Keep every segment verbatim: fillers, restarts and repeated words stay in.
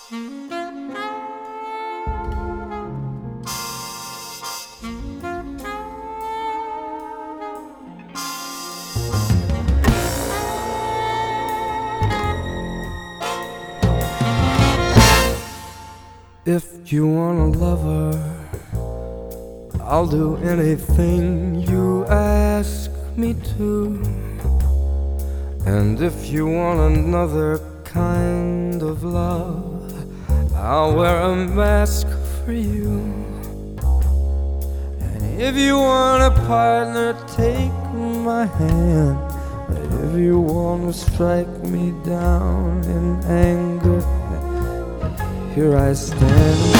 If you want a lover, I'll do anything you ask me to. And if you want another kind of love, I'll wear a mask for you. And if you want a partner, take my hand. And if you want to strike me down in anger, here I stand.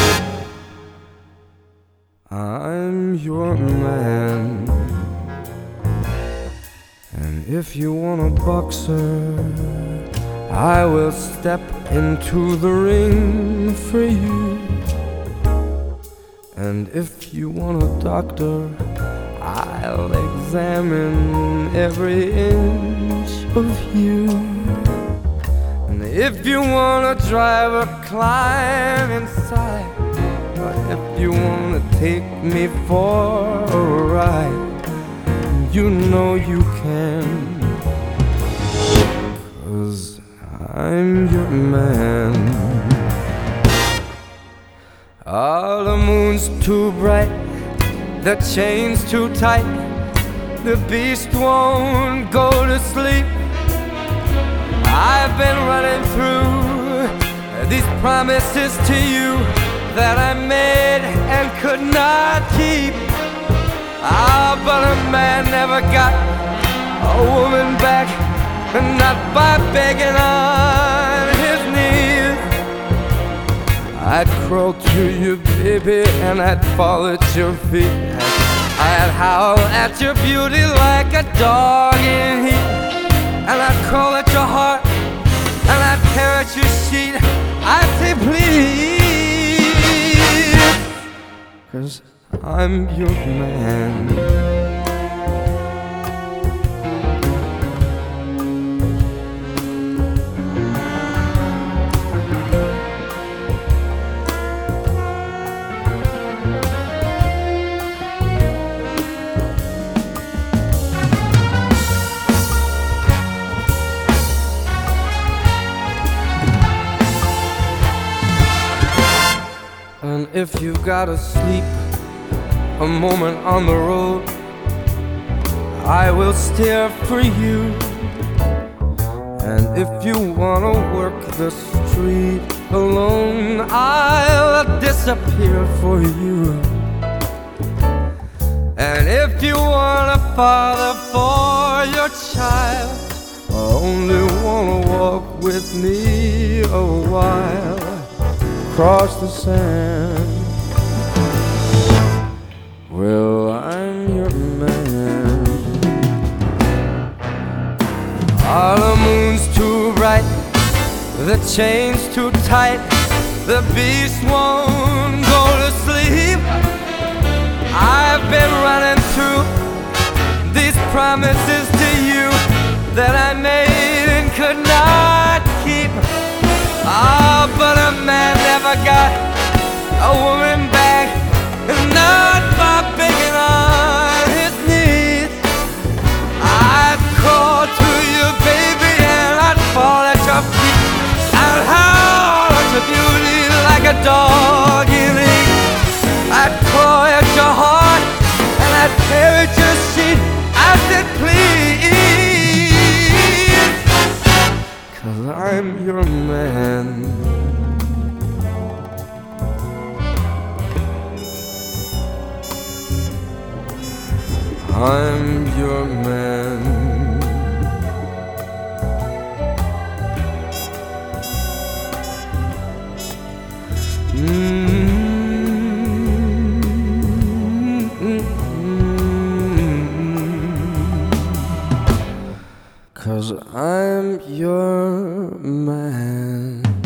I'm your man. And if you want a boxer, I will step into the ring for you. And if you want a doctor, I'll examine every inch of you. And if you wanna drive a climb inside, or if you wanna take me for a ride, you know you can, 'cause I'm your man. Oh, the moon's too bright, the chain's too tight, the beast won't go to sleep. I've been running through these promises to you that I made and could not keep. Ah, but a man never got a woman back, not by begging on his knees. I'd crawl to you, baby, and I'd fall at your feet. I'd howl at your beauty like a dog in heat. And I'd crawl at your heart, and I'd tear at your sheet. I'd say please, 'cause I'm your man. And if you've gotta sleep a moment on the road, I will steer for you. And if you wanna work the street alone, I'll disappear for you. And if you want a father for your child, I only wanna walk with me a while across the sand. Well, I'm your man. Oh, the moon's too bright, the chain's too tight, the beast won't go to sleep. I've been running through these promises to you that I made and could not keep. Ah, but a man never got a woman back, not by begging on his knees. I'd crawl to you, baby, and I'd fall at your feet. I'd howl at your beauty like a dog in heat. I'd claw at your heart, and I'd tear at your sheet. I said please, 'cause I'm your man. I'm your man. Mm-hmm. 'Cause I'm your man.